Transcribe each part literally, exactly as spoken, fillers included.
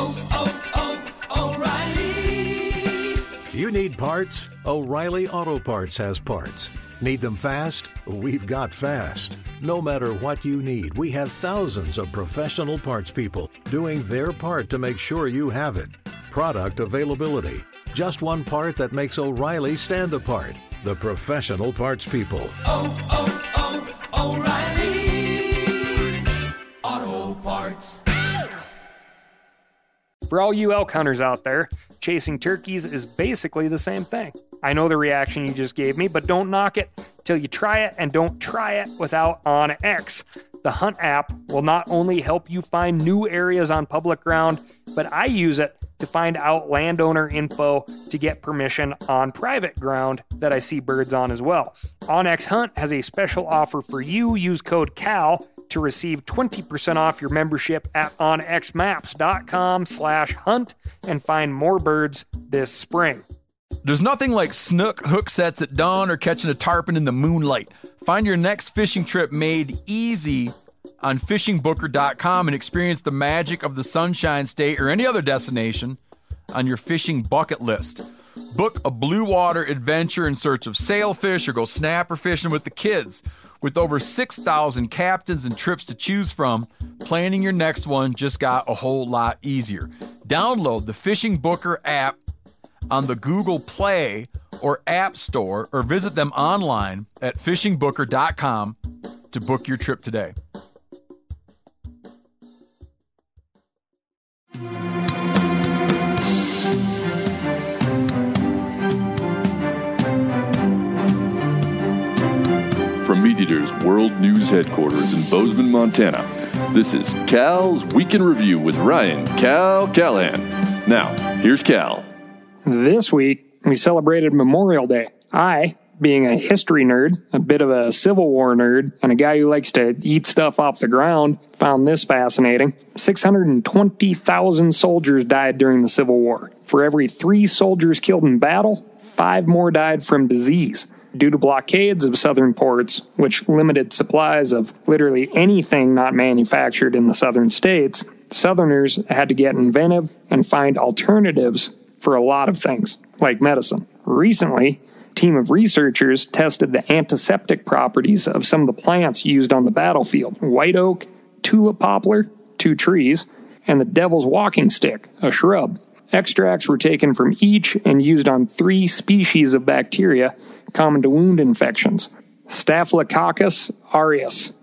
oh, oh, O'Reilly. You need parts? O'Reilly Auto Parts has parts. Need them fast? We've got fast. No matter what you need, we have thousands of professional parts people doing their part to make sure you have it. Product availability. Just one part that makes O'Reilly stand apart. The professional parts people. Oh, oh, oh, O'Reilly Auto Parts. For all you elk hunters out there, chasing turkeys is basically the same thing. I know the reaction you just gave me, but don't knock it till you try it, and don't try it without OnX. The Hunt app will not only help you find new areas on public ground, but I use it to find out landowner info to get permission on private ground that I see birds on as well. OnX Hunt has a special offer for you. Use code CAL to receive twenty percent off your membership at onxmaps.com slash hunt and find more birds this spring. There's nothing like snook hook sets at dawn or catching a tarpon in the moonlight. Find your next fishing trip made easy on fishing booker dot com and experience the magic of the Sunshine State or any other destination on your fishing bucket list. Book a blue water adventure in search of sailfish or go snapper fishing with the kids. With over six thousand captains and trips to choose from, planning your next one just got a whole lot easier. Download the Fishing Booker app on the Google Play or App Store, or visit them online at fishing booker dot com to book your trip today. From Meat Eater's World News Headquarters in Bozeman, Montana, this is Cal's Week in Review with Ryan Cal Callahan. Now, here's Cal. This week, we celebrated Memorial Day. I, being a history nerd, a bit of a Civil War nerd, and a guy who likes to eat stuff off the ground, found this fascinating. six hundred twenty thousand soldiers died during the Civil War. For every three soldiers killed in battle, five more died from disease. Due to blockades of southern ports, which limited supplies of literally anything not manufactured in the southern states, Southerners had to get inventive and find alternatives for a lot of things, like medicine. Recently, a team of researchers tested the antiseptic properties of some of the plants used on the battlefield. White oak, tulip poplar, two trees, and the devil's walking stick, a shrub. Extracts were taken from each and used on three species of bacteria common to wound infections: Staphylococcus aureus,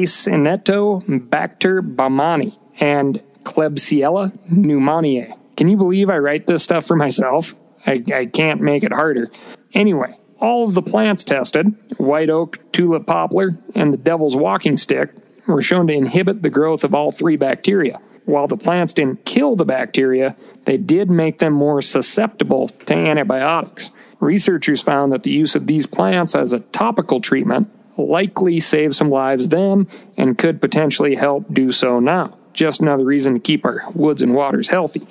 Acinetobacter baumannii, and Klebsiella pneumoniae. Can you believe I write this stuff for myself? I, I can't make it harder. Anyway, all of the plants tested, white oak, tulip poplar, and the devil's walking stick, were shown to inhibit the growth of all three bacteria. While the plants didn't kill the bacteria, they did make them more susceptible to antibiotics. Researchers found that the use of these plants as a topical treatment likely saved some lives then and could potentially help do so now. Just another reason to keep our woods and waters healthy.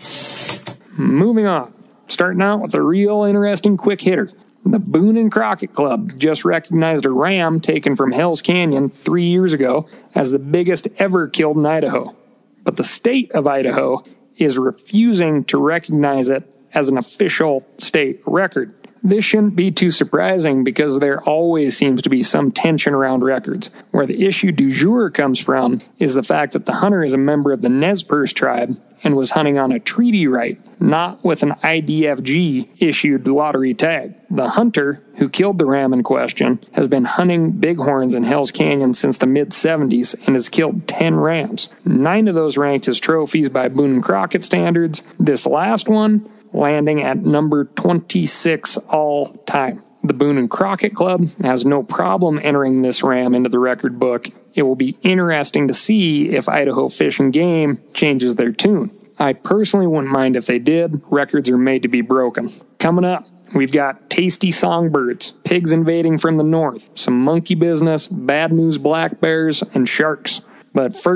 Moving on. Starting out with a real interesting quick hitter. The Boone and Crockett Club just recognized a ram taken from Hell's Canyon three years ago as the biggest ever killed in Idaho. But the state of Idaho is refusing to recognize it as an official state record. This shouldn't be too surprising because there always seems to be some tension around records. Where the issue du jour comes from is the fact that the hunter is a member of the Nez Perce tribe and was hunting on a treaty right, not with an I D F G-issued lottery tag. The hunter, who killed the ram in question, has been hunting bighorns in Hell's Canyon since the mid seventies and has killed ten rams. Nine of those ranked as trophies by Boone and Crockett standards. This last one landing at number twenty-six all time. The Boone and Crockett Club has no problem entering this ram into the record book. It will be interesting to see if Idaho Fish and Game changes their tune. I personally wouldn't mind if they did. Records are made to be broken. Coming up, we've got tasty songbirds, pigs invading from the north, some monkey business, bad news black bears, and sharks. But first,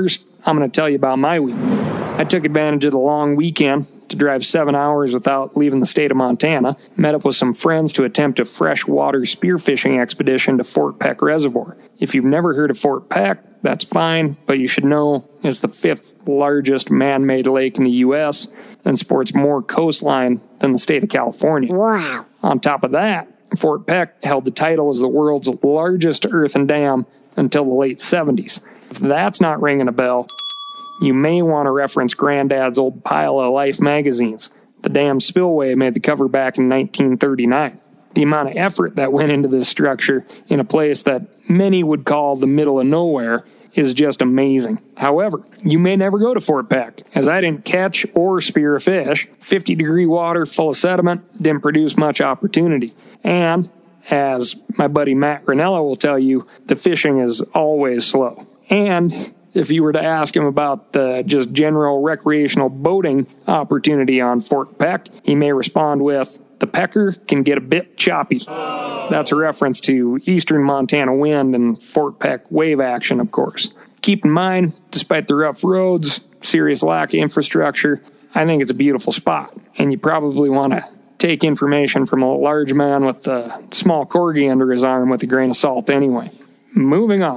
I'm going to tell you about my week. I took advantage of the long weekend to drive seven hours without leaving the state of Montana, met up with some friends to attempt a freshwater spearfishing expedition to Fort Peck Reservoir. If you've never heard of Fort Peck, that's fine, but you should know it's the fifth largest man-made lake in the U S and sports more coastline than the state of California. Wow. On top of that, Fort Peck held the title as the world's largest earthen dam until the late seventies. If that's not ringing a bell, you may want to reference Granddad's old pile of Life magazines. The dam spillway made the cover back in nineteen thirty-nine. The amount of effort that went into this structure in a place that many would call the middle of nowhere is just amazing. However, you may never go to Fort Peck, as I didn't catch or spear a fish. fifty degree water full of sediment didn't produce much opportunity. And, as my buddy Matt Granella will tell you, the fishing is always slow. And if you were to ask him about the just general recreational boating opportunity on Fort Peck, he may respond with, the pecker can get a bit choppy. That's a reference to eastern Montana wind and Fort Peck wave action, of course. Keep in mind, despite the rough roads, serious lack of infrastructure, I think it's a beautiful spot. And you probably want to take information from a large man with a small corgi under his arm with a grain of salt anyway. Moving on.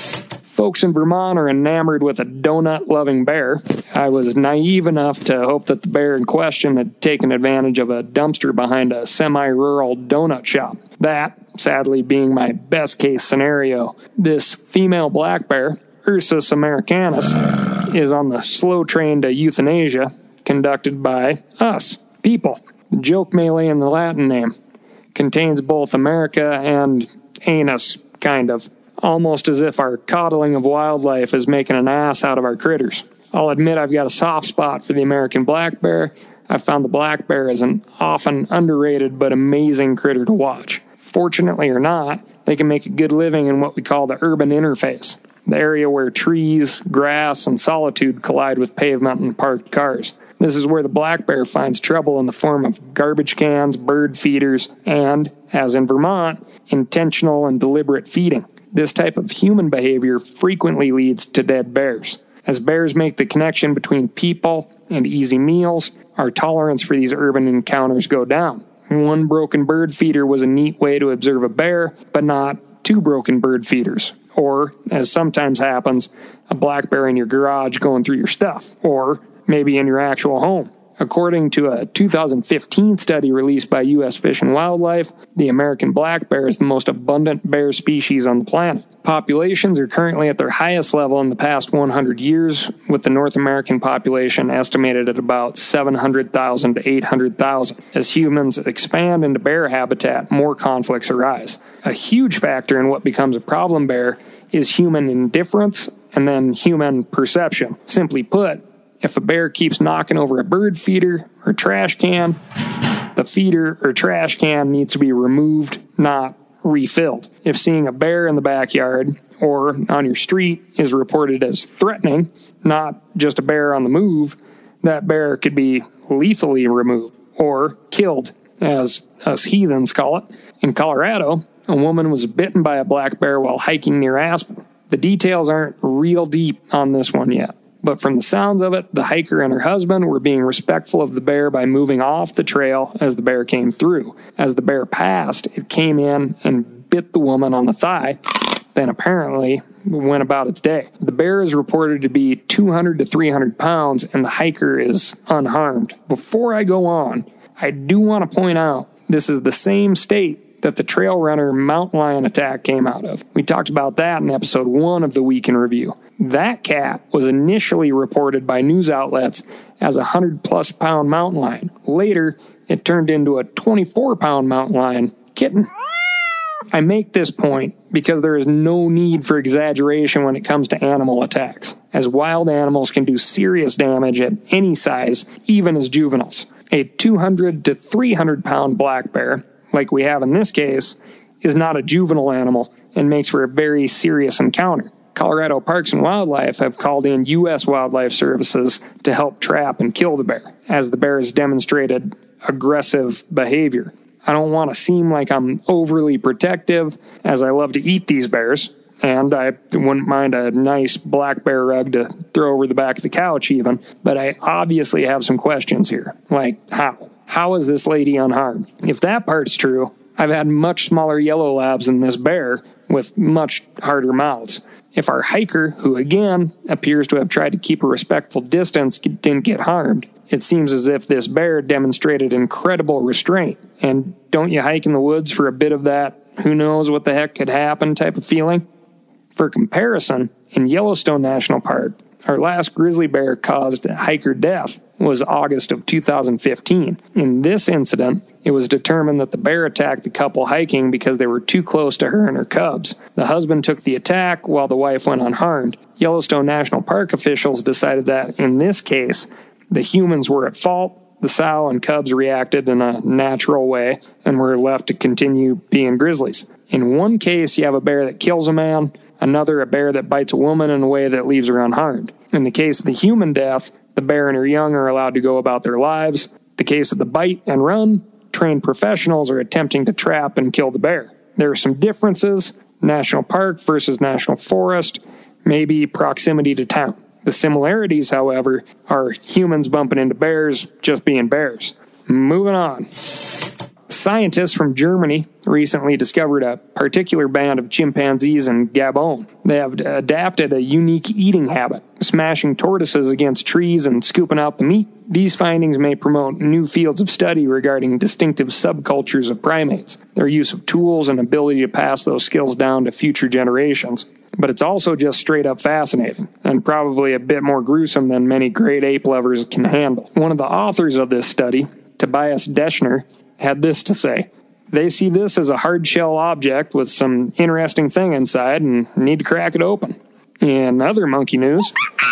Folks in Vermont are enamored with a donut-loving bear. I was naive enough to hope that the bear in question had taken advantage of a dumpster behind a semi-rural donut shop. That, sadly, being my best-case scenario. This female black bear, Ursus americanus, is on the slow train to euthanasia, conducted by us, people. The joke may lay in the Latin name. Contains both America and anus, kind of. Almost as if our coddling of wildlife is making an ass out of our critters. I'll admit I've got a soft spot for the American black bear. I've found the black bear is an often underrated but amazing critter to watch. Fortunately or not, they can make a good living in what we call the urban interface, the area where trees, grass, and solitude collide with pavement and parked cars. This is where the black bear finds trouble in the form of garbage cans, bird feeders, and, as in Vermont, intentional and deliberate feeding. This type of human behavior frequently leads to dead bears. As bears make the connection between people and easy meals, our tolerance for these urban encounters go down. One broken bird feeder was a neat way to observe a bear, but not two broken bird feeders. Or, as sometimes happens, a black bear in your garage going through your stuff. Or maybe in your actual home. According to a two thousand fifteen study released by U S Fish and Wildlife, the American black bear is the most abundant bear species on the planet. Populations are currently at their highest level in the past one hundred years, with the North American population estimated at about seven hundred thousand to eight hundred thousand. As humans expand into bear habitat, more conflicts arise. A huge factor in what becomes a problem bear is human indifference and then human perception. Simply put, if a bear keeps knocking over a bird feeder or trash can, the feeder or trash can needs to be removed, not refilled. If seeing a bear in the backyard or on your street is reported as threatening, not just a bear on the move, that bear could be lethally removed or killed, as us heathens call it. In Colorado, a woman was bitten by a black bear while hiking near Aspen. The details aren't real deep on this one yet. But from the sounds of it, the hiker and her husband were being respectful of the bear by moving off the trail as the bear came through. As the bear passed, it came in and bit the woman on the thigh, then apparently went about its day. The bear is reported to be two hundred to three hundred pounds, and the hiker is unharmed. Before I go on, I do want to point out this is the same state that the trail runner mountain lion attack came out of. We talked about that in episode one of the Week in Review. That cat was initially reported by news outlets as a one hundred plus pound mountain lion. Later, it turned into a twenty-four pound mountain lion kitten. I make this point because there is no need for exaggeration when it comes to animal attacks, as wild animals can do serious damage at any size, even as juveniles. A two hundred to three hundred pound black bear, like we have in this case, is not a juvenile animal and makes for a very serious encounter. Colorado Parks and Wildlife have called in U S Wildlife Services to help trap and kill the bear, as the bear has demonstrated aggressive behavior. I don't want to seem like I'm overly protective, as I love to eat these bears, And I wouldn't mind a nice black bear rug to throw over the back of the couch even, but I obviously have some questions here. Like, how? How is this lady unharmed? If that part's true, I've had much smaller yellow labs than this bear with much harder mouths. If our hiker, who again appears to have tried to keep a respectful distance, didn't get harmed, it seems as if this bear demonstrated incredible restraint. And don't you hike in the woods for a bit of that who knows what the heck could happen type of feeling? For comparison, in Yellowstone National Park, our last grizzly bear caused hiker death was August of two thousand fifteen. In this incident, it was determined that the bear attacked the couple hiking because they were too close to her and her cubs. The husband took the attack while the wife went unharmed. Yellowstone National Park officials decided that, in this case, the humans were at fault. The sow and cubs reacted in a natural way and were left to continue being grizzlies. In one case, you have a bear that kills a man, another a bear that bites a woman in a way that leaves her unharmed. In the case of the human death, the bear and her young are allowed to go about their lives. The case of the bite and run, trained professionals are attempting to trap and kill the bear. There are some differences, national park versus national forest, maybe proximity to town. The similarities, however, are humans bumping into bears just being bears. Moving on. Scientists from Germany recently discovered a particular band of chimpanzees in Gabon. They have adapted a unique eating habit, smashing tortoises against trees and scooping out the meat. These findings may promote new fields of study regarding distinctive subcultures of primates, their use of tools and ability to pass those skills down to future generations. But it's also just straight up fascinating, and probably a bit more gruesome than many great ape lovers can handle. One of the authors of this study, Tobias Deschner, had this to say: they see this as a hard-shell object with some interesting thing inside and need to crack it open. In other monkey news,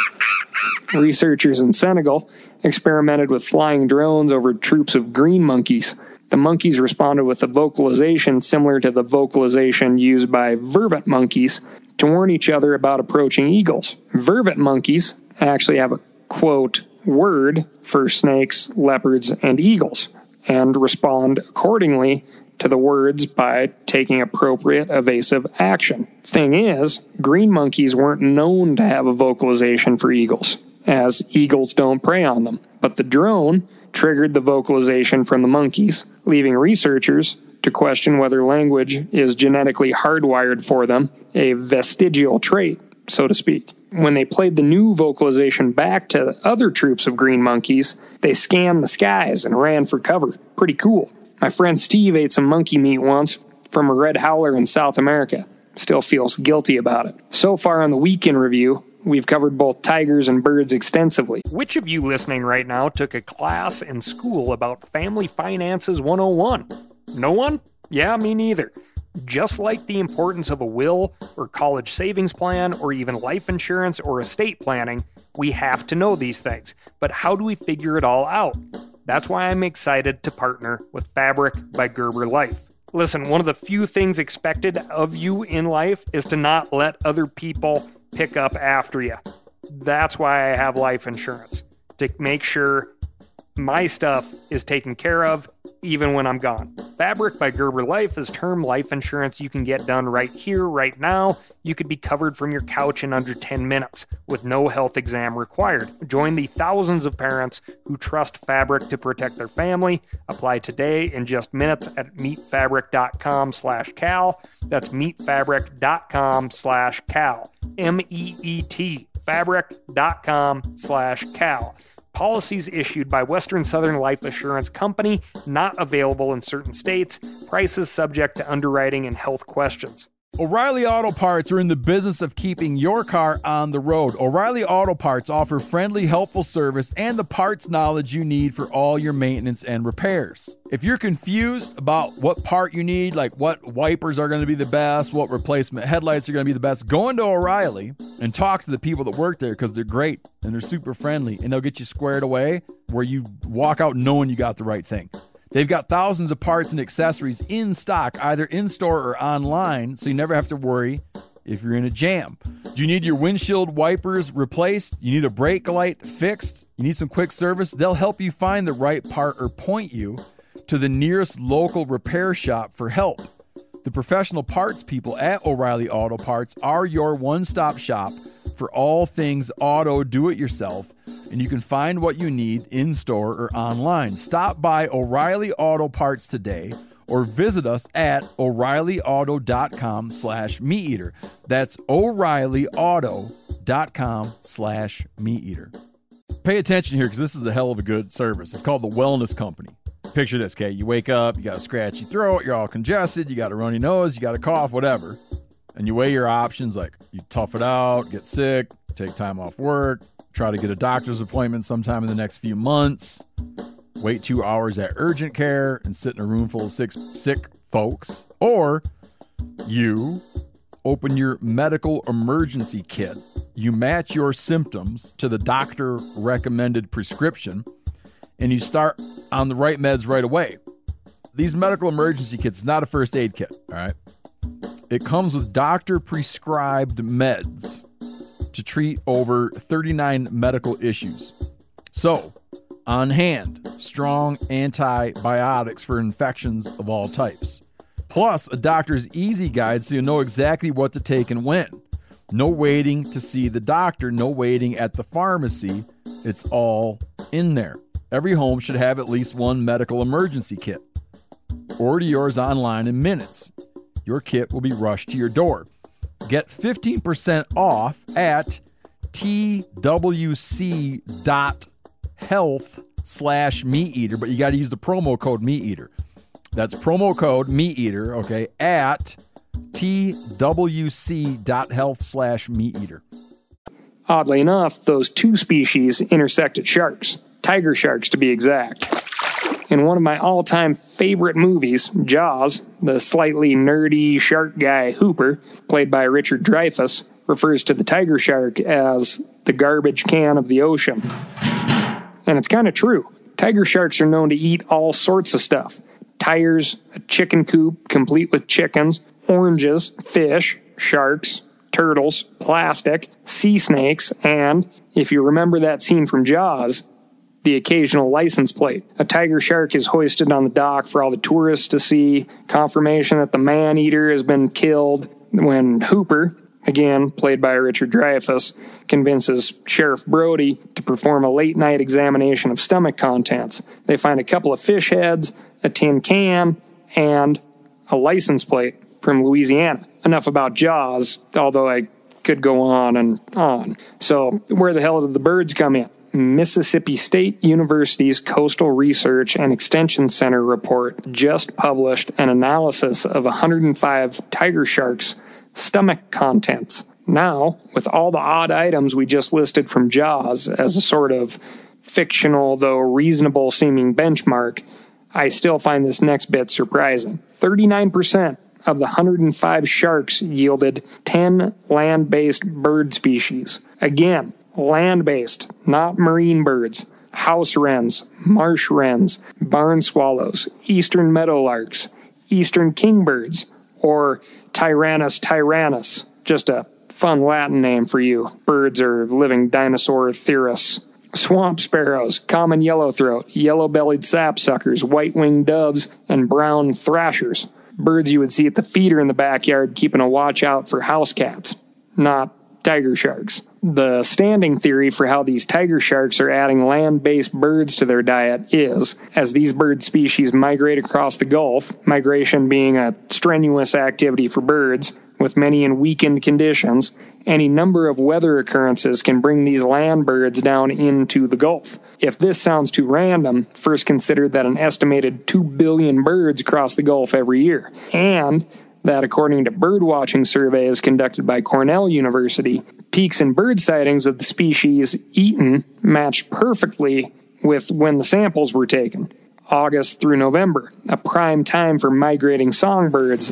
researchers in Senegal experimented with flying drones over troops of green monkeys. The monkeys responded with a vocalization similar to the vocalization used by vervet monkeys to warn each other about approaching eagles. Vervet monkeys actually have a, quote, word for snakes, leopards, and eagles, and respond accordingly to the words by taking appropriate evasive action. Thing is, green monkeys weren't known to have a vocalization for eagles, as eagles don't prey on them. But the drone triggered the vocalization from the monkeys, leaving researchers to question whether language is genetically hardwired for them, a vestigial trait, so to speak. When they played the new vocalization back to other troops of green monkeys, they scanned the skies and ran for cover. Pretty cool. My friend Steve ate some monkey meat once from a red howler in South America. Still feels guilty about it. So far on the Week in Review, we've covered both tigers and birds extensively. Which of you listening right now took a class in school about Family Finances one oh one? No one? Yeah, me neither. Just like the importance of a will or college savings plan or even life insurance or estate planning, we have to know these things. But how do we figure it all out? That's why I'm excited to partner with Fabric by Gerber Life. Listen, one of the few things expected of you in life is to not let other people pick up after you. That's why I have life insurance, to make sure my stuff is taken care of even when I'm gone. Fabric by Gerber Life is term life insurance you can get done right here, right now. You could be covered from your couch in under ten minutes with no health exam required. Join the thousands of parents who trust Fabric to protect their family. Apply today in just minutes at meetfabric.com slash cal. That's meetfabric.com slash cal. M E E T. Fabric.com slash cal. Policies issued by Western Southern Life Assurance Company, not available in certain states. Prices subject to underwriting and health questions. O'Reilly Auto Parts are in the business of keeping your car on the road. O'Reilly Auto Parts offer friendly, helpful service and the parts knowledge you need for all your maintenance and repairs. If you're confused about what part you need, like what wipers are going to be the best, what replacement headlights are going to be the best, go into O'Reilly and talk to the people that work there, because they're great and they're super friendly, and they'll get you squared away where you walk out knowing you got the right thing. They've got thousands of parts and accessories in stock, either in-store or online, so you never have to worry if you're in a jam. Do you need your windshield wipers replaced? You need a brake light fixed? You need some quick service? They'll help you find the right part or point you to the nearest local repair shop for help. The professional parts people at O'Reilly Auto Parts are your one-stop shop for all things auto do-it-yourself, and you can find what you need in-store or online. Stop by O'Reilly Auto Parts today or visit us at O'Reillyauto.com slash meat eater. That's O'Reillyauto.com slash meat eater. Pay attention here because this is a hell of a good service. It's called the Wellness Company. Picture this, okay? You wake up, you got a scratchy throat, you're all congested, you got a runny nose, you got a cough, whatever. And you weigh your options like you tough it out, get sick, take time off work, try to get a doctor's appointment sometime in the next few months, wait two hours at urgent care and sit in a room full of sick, sick folks. Or you open your medical emergency kit. You match your symptoms to the doctor-recommended prescription, and you start on the right meds right away. These medical emergency kits is not a first aid kit, all right? It comes with doctor-prescribed meds to treat over thirty-nine medical issues. So, on hand, strong antibiotics for infections of all types. Plus, a doctor's easy guide so you know exactly what to take and when. No waiting to see the doctor, no waiting at the pharmacy. It's all in there. Every home should have at least one medical emergency kit. Order yours online in minutes. Your kit will be rushed to your door. Get fifteen percent off at twc.health slash meat eater, but you got to use the promo code meat eater. That's promo code meat eater, okay, at twc.health slash meat eater. Oddly enough, those two species intersect at sharks, tiger sharks to be exact. In one of my all-time favorite movies, Jaws, the slightly nerdy shark guy Hooper, played by Richard Dreyfuss, refers to the tiger shark as the garbage can of the ocean. And it's kind of true. Tiger sharks are known to eat all sorts of stuff. Tires, a chicken coop complete with chickens, oranges, fish, sharks, turtles, plastic, sea snakes, and, if you remember that scene from Jaws, the occasional license plate. A tiger shark is hoisted on the dock for all the tourists to see, confirmation that the man-eater has been killed, when Hooper, again played by Richard Dreyfuss, convinces Sheriff Brody to perform a late-night examination of stomach contents. They find a couple of fish heads, a tin can, and a license plate from Louisiana. Enough about Jaws, although I could go on and on. So, where the hell did the birds come in? Mississippi State University's Coastal Research and Extension Center report just published an analysis of one hundred five tiger sharks' stomach contents. Now, with all the odd items we just listed from Jaws as a sort of fictional, though reasonable seeming benchmark, I still find this next bit surprising. thirty-nine percent of the one hundred five sharks yielded ten land-based bird species. Again, land-based, not marine birds. House wrens, marsh wrens, barn swallows, eastern meadowlarks, eastern kingbirds, or Tyrannus tyrannus. Just a fun Latin name for you birds or living dinosaur theorists. Swamp sparrows, common yellowthroat, yellow-bellied sapsuckers, white-winged doves, and brown thrashers. Birds you would see at the feeder in the backyard keeping a watch out for house cats, not tiger sharks. The standing theory for how these tiger sharks are adding land-based birds to their diet is, as these bird species migrate across the Gulf, migration being a strenuous activity for birds, with many in weakened conditions, any number of weather occurrences can bring these land birds down into the Gulf. If this sounds too random, first consider that an estimated two billion birds cross the Gulf every year, and that according to birdwatching surveys conducted by Cornell University, peaks in bird sightings of the species eaten matched perfectly with when the samples were taken, August through November, a prime time for migrating songbirds,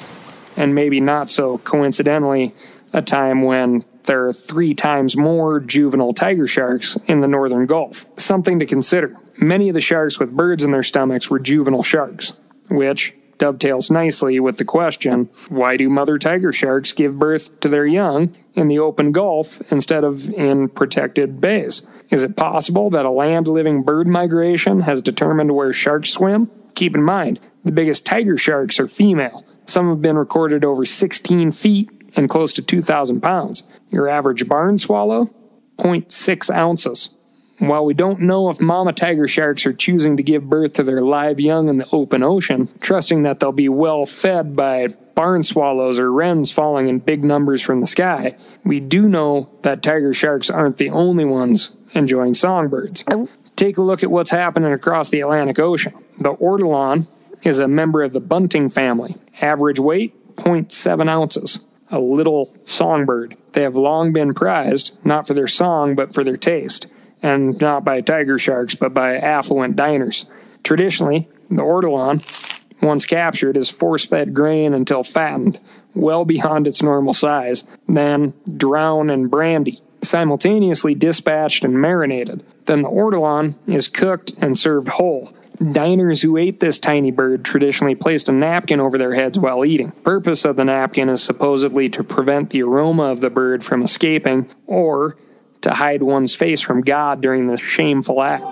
and maybe not so coincidentally, a time when there are three times more juvenile tiger sharks in the northern Gulf. Something to consider. Many of the sharks with birds in their stomachs were juvenile sharks, which dovetails nicely with the question, why do mother tiger sharks give birth to their young in the open Gulf instead of in protected bays? Is it possible that a land-living bird migration has determined where sharks swim? Keep in mind, the biggest tiger sharks are female, Some have been recorded over sixteen feet and close to two thousand pounds. Your average barn swallow, zero point six ounces. While we don't know if mama tiger sharks are choosing to give birth to their live young in the open ocean, trusting that they'll be well fed by barn swallows or wrens falling in big numbers from the sky, we do know that tiger sharks aren't the only ones enjoying songbirds. Take a look at what's happening across the Atlantic Ocean. The ortolan is a member of the bunting family. Average weight, zero point seven ounces. A little songbird. They have long been prized, not for their song, but for their taste. And not by tiger sharks, but by affluent diners. Traditionally, the ortolan, once captured, is force-fed grain until fattened, well beyond its normal size, then drowned in brandy, simultaneously dispatched and marinated. Then the ortolan is cooked and served whole. Diners who ate this tiny bird traditionally placed a napkin over their heads while eating. The purpose of the napkin is supposedly to prevent the aroma of the bird from escaping, or to hide one's face from God during this shameful act.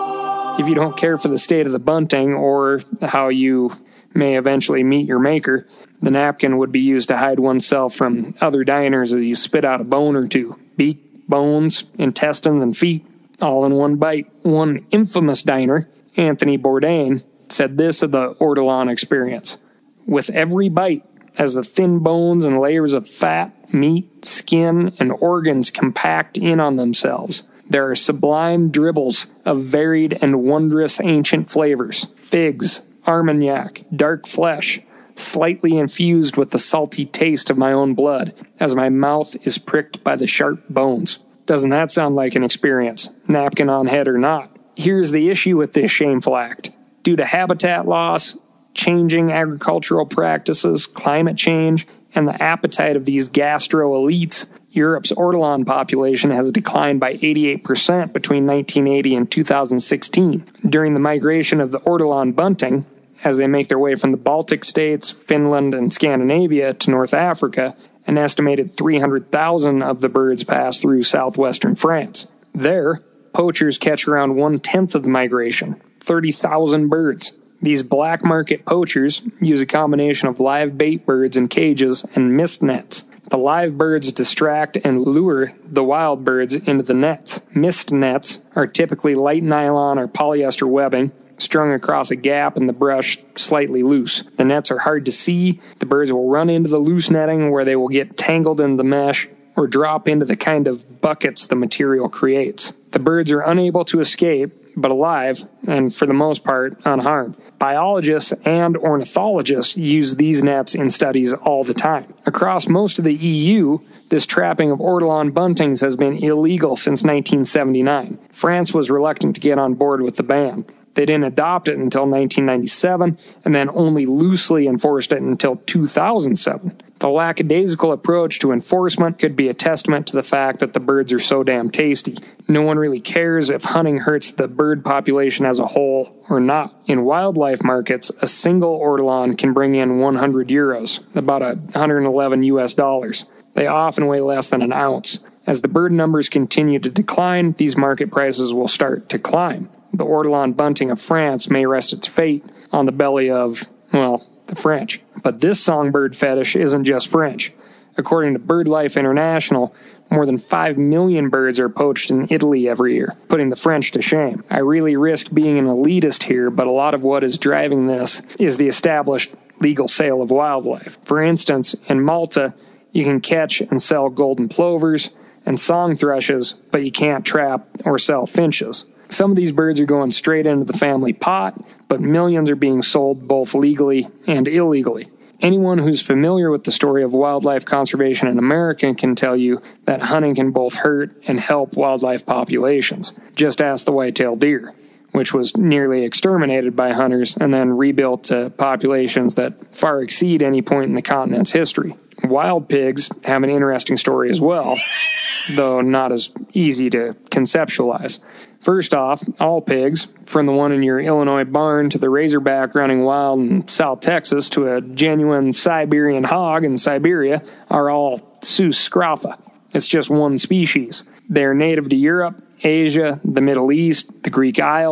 If you don't care for the state of the bunting, or how you may eventually meet your maker, the napkin would be used to hide oneself from other diners as you spit out a bone or two. Beak, bones, intestines, and feet, all in one bite. One infamous diner, Anthony Bourdain, said this of the ortolan experience: with every bite, as the thin bones and layers of fat, meat, skin, and organs compact in on themselves, there are sublime dribbles of varied and wondrous ancient flavors: figs, armagnac, dark flesh, slightly infused with the salty taste of my own blood, as my mouth is pricked by the sharp bones. Doesn't that sound like an experience, napkin on head or not? Here's the issue with this shameful act. Due to habitat loss, changing agricultural practices, climate change, and the appetite of these gastro-elites, Europe's ortolan population has declined by eighty-eight percent between nineteen eighty and two thousand sixteen. During the migration of the ortolan bunting, as they make their way from the Baltic states, Finland, and Scandinavia to North Africa, an estimated three hundred thousand of the birds pass through southwestern France. There, poachers catch around one-tenth of the migration, thirty thousand birds. These black market poachers use a combination of live bait birds in cages and mist nets. The live birds distract and lure the wild birds into the nets. Mist nets are typically light nylon or polyester webbing, strung across a gap in the brush slightly loose. The nets are hard to see. The birds will run into the loose netting where they will get tangled in the mesh or drop into the kind of buckets the material creates. The birds are unable to escape, but alive, and for the most part, unharmed. Biologists and ornithologists use these nets in studies all the time. Across most of the E U, this trapping of ortolan buntings has been illegal since nineteen seventy-nine. France was reluctant to get on board with the ban. They didn't adopt it until nineteen ninety-seven, and then only loosely enforced it until two thousand seven. The lackadaisical approach to enforcement could be a testament to the fact that the birds are so damn tasty. No one really cares if hunting hurts the bird population as a whole or not. In wildlife markets, a single ortolan can bring in one hundred euros, about one hundred eleven U S dollars. They often weigh less than an ounce. As the bird numbers continue to decline, these market prices will start to climb. The ortolan bunting of France may rest its fate on the belly of, well, the French. But this songbird fetish isn't just French. According to BirdLife International, more than five million birds are poached in Italy every year, putting the French to shame. I really risk being an elitist here, but a lot of what is driving this is the established legal sale of wildlife. For instance, in Malta, you can catch and sell golden plovers and song thrushes, but you can't trap or sell finches. Some of these birds are going straight into the family pot, but millions are being sold both legally and illegally. Anyone who's familiar with the story of wildlife conservation in America can tell you that hunting can both hurt and help wildlife populations. Just ask the white-tailed deer, which was nearly exterminated by hunters and then rebuilt to populations that far exceed any point in the continent's history. Wild pigs have an interesting story as well, though not as easy to conceptualize. First off, all pigs, from the one in your Illinois barn to the razorback running wild in South Texas to a genuine Siberian hog in Siberia, are all Sus scrofa. It's just one species. They're native to Europe, Asia, the Middle East, the Greek Isles,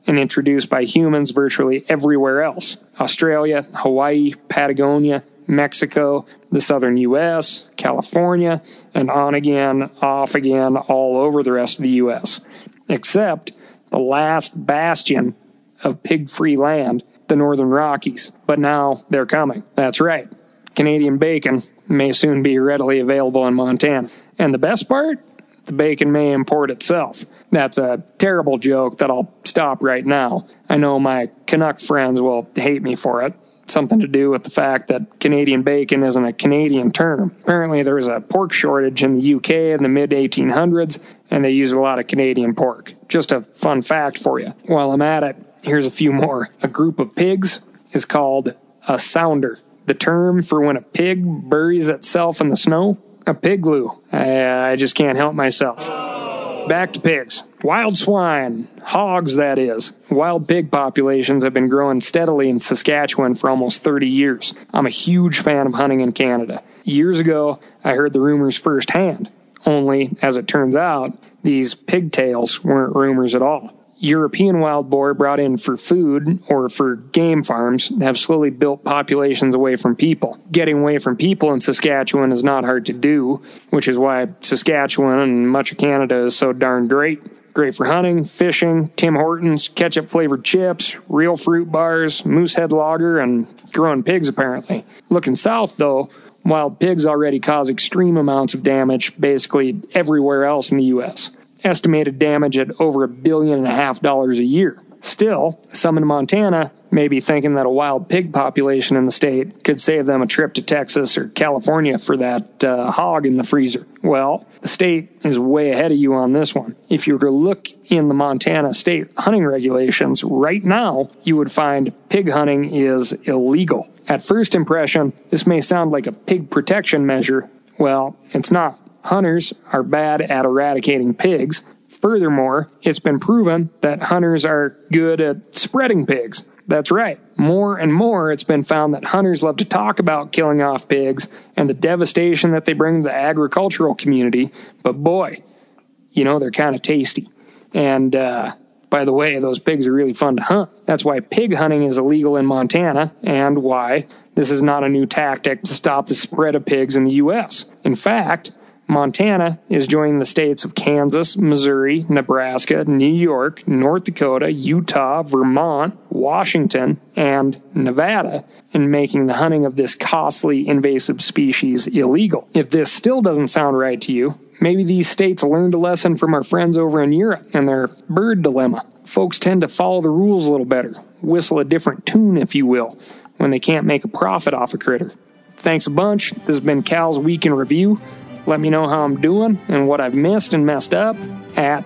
and introduced by humans virtually everywhere else. Australia, Hawaii, Patagonia, Mexico, the southern U S, California, and on again, off again, all over the rest of the U S. Except the last bastion of pig-free land, the Northern Rockies. But now they're coming. That's right. Canadian bacon may soon be readily available in Montana. And the best part? The bacon may import itself. That's a terrible joke that I'll stop right now. I know my Canuck friends will hate me for it. Something to do with the fact that Canadian bacon isn't a Canadian term. Apparently there was a pork shortage in the U K in the mid eighteen hundreds, and they used a lot of Canadian pork. Just a fun fact for you. While I'm at it, here's a few more. A group of pigs is called a sounder. The term for when a pig buries itself in the snow? A pigloo. I, I just can't help myself. Back to pigs. Wild swine. Hogs, that is. Wild pig populations have been growing steadily in Saskatchewan for almost thirty years. I'm a huge fan of hunting in Canada. Years ago, I heard the rumors firsthand. Only, as it turns out, these pigtails weren't rumors at all. European wild boar brought in for food or for game farms have slowly built populations away from people. Getting away from people in Saskatchewan is not hard to do, which is why Saskatchewan and much of Canada is so darn great. Great for hunting, fishing, Tim Hortons, ketchup-flavored chips, real fruit bars, Moosehead Lager, and growing pigs, apparently. Looking south, though, wild pigs already cause extreme amounts of damage basically everywhere else in the U S Estimated damage at over a billion and a half dollars a year. Still, some in Montana may be thinking that a wild pig population in the state could save them a trip to Texas or California for that uh, hog in the freezer. Well, the state is way ahead of you on this one. If you were to look in the Montana state hunting regulations right now, you would find pig hunting is illegal. At first impression, this may sound like a pig protection measure. Well, it's not. Hunters are bad at eradicating pigs. Furthermore, it's been proven that hunters are good at spreading pigs. That's right. More and more, it's been found that hunters love to talk about killing off pigs and the devastation that they bring to the agricultural community. But boy, you know, they're kind of tasty. And, uh, by the way, those pigs are really fun to hunt. That's why pig hunting is illegal in Montana and why this is not a new tactic to stop the spread of pigs in the U S. In fact, Montana is joining the states of Kansas, Missouri, Nebraska, New York, North Dakota, Utah, Vermont, Washington, and Nevada in making the hunting of this costly invasive species illegal. If this still doesn't sound right to you, maybe these states learned a lesson from our friends over in Europe and their bird dilemma. Folks tend to follow the rules a little better, whistle a different tune, if you will, when they can't make a profit off a critter. Thanks a bunch. This has been Cal's Week in Review. Let me know how I'm doing and what I've missed and messed up at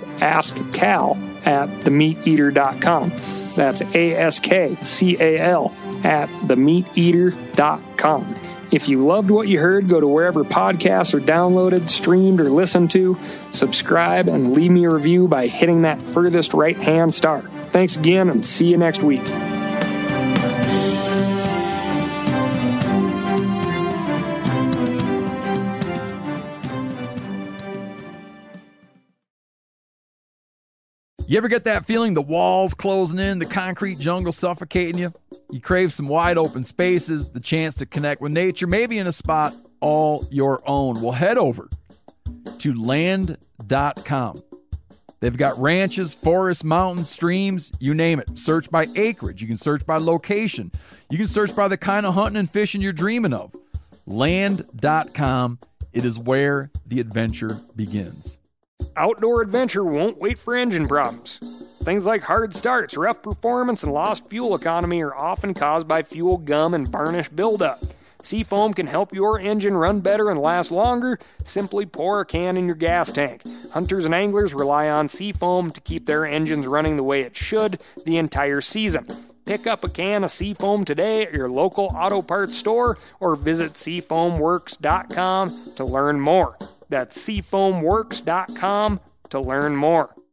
askcal at the meat eater dot com. That's A S K C A L at the meat eater dot com. If you loved what you heard, go to wherever podcasts are downloaded, streamed, or listened to. Subscribe and leave me a review by hitting that furthest right-hand star. Thanks again, and see you next week. You ever get that feeling the walls closing in, the concrete jungle suffocating you? You crave some wide open spaces, the chance to connect with nature, maybe in a spot all your own. Well, head over to land dot com. They've got ranches, forests, mountains, streams, you name it. Search by acreage. You can search by location. You can search by the kind of hunting and fishing you're dreaming of. land dot com. It is where the adventure begins. Outdoor adventure won't wait for engine problems. Things like hard starts, rough performance, and lost fuel economy are often caused by fuel gum and varnish buildup. Seafoam can help your engine run better and last longer. Simply pour a can in your gas tank. Hunters and anglers rely on Seafoam to keep their engines running the way it should the entire season. Pick up a can of Seafoam today at your local auto parts store or visit seafoam works dot com to learn more. That's seafoam works dot com to learn more.